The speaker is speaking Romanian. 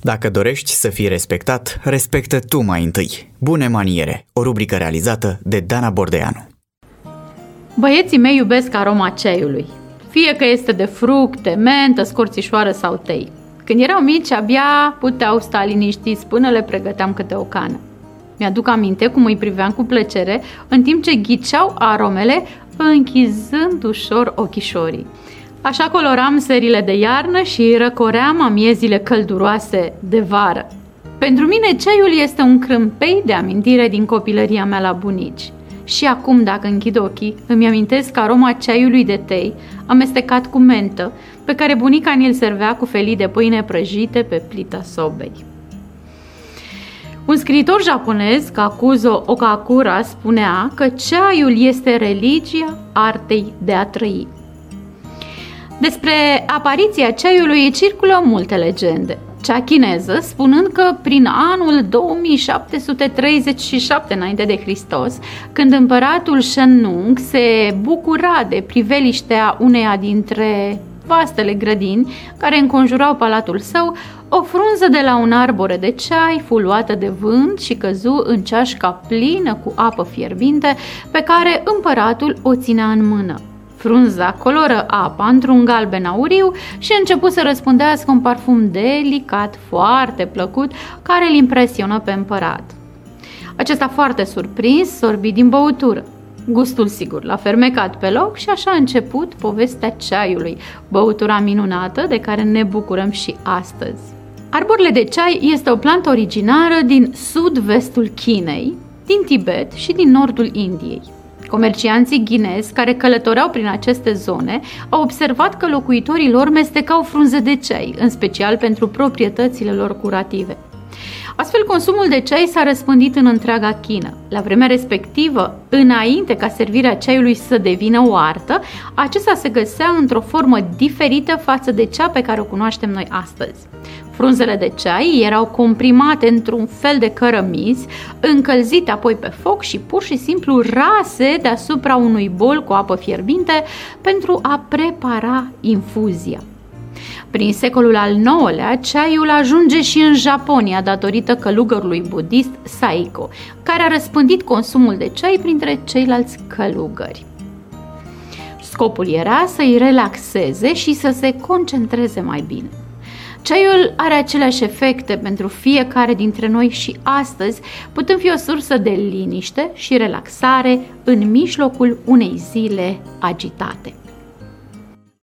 Dacă dorești să fii respectat, respectă tu mai întâi. Bune maniere, o rubrică realizată de Dana Bordeanu. Băieții mei iubesc aroma ceaiului, fie că este de fructe, mentă, scorțișoară sau tei. Când erau mici, abia puteau sta liniștiți până le pregăteam câte o cană. Mi-aduc aminte cum îi priveam cu plăcere, în timp ce ghiceau aromele, închizând ușor ochișorii. Așa coloram serile de iarnă și răcoream amiezile călduroase de vară. Pentru mine ceaiul este un crâmpei de amintire din copilăria mea la bunici. Și acum, dacă închid ochii, îmi amintesc aroma ceaiului de tei, amestecat cu mentă, pe care bunica ni-l servea cu felii de pâine prăjite pe plita sobei. Un scriitor japonez, Kakuzo Okakura, spunea că ceaiul este religia artei de a trăi. Despre apariția ceaiului circulă multe legende. Cea chineză spunând că prin anul 2737 înainte de Hristos, când împăratul Shennong se bucura de priveliștea uneia dintre vastele grădini care înconjurau palatul său, o frunză de la un arbore de ceai fu luată de vânt și căzu în ceașca plină cu apă fierbinte pe care împăratul o ținea în mână. Frunza coloră apa într-un galben auriu și început să răspândească un parfum delicat, foarte plăcut, care îl impresionă pe împărat. Acesta, foarte surprins, sorbi din băutură. Gustul, sigur, l-a fermecat pe loc și așa a început povestea ceaiului, băutura minunată de care ne bucurăm și astăzi. Arborele de ceai este o plantă originară din sud-vestul Chinei, din Tibet și din nordul Indiei. Comercianții ghinezi care călătoreau prin aceste zone au observat că locuitorii lor mestecau frunze de ceai, în special pentru proprietățile lor curative. Astfel, consumul de ceai s-a răspândit în întreaga Chină. La vremea respectivă, înainte ca servirea ceaiului să devină o artă, acesta se găsea într-o formă diferită față de cea pe care o cunoaștem noi astăzi. Frunzele de ceai erau comprimate într-un fel de cărămizi, încălzite apoi pe foc și pur și simplu rase deasupra unui bol cu apă fierbinte pentru a prepara infuzia. Prin secolul al IX-lea, ceaiul ajunge și în Japonia datorită călugărului budist Saiko, care a răspândit consumul de ceai printre ceilalți călugări. Scopul era să îi relaxeze și să se concentreze mai bine. Ceaiul are aceleași efecte pentru fiecare dintre noi și astăzi putem fi o sursă de liniște și relaxare în mijlocul unei zile agitate.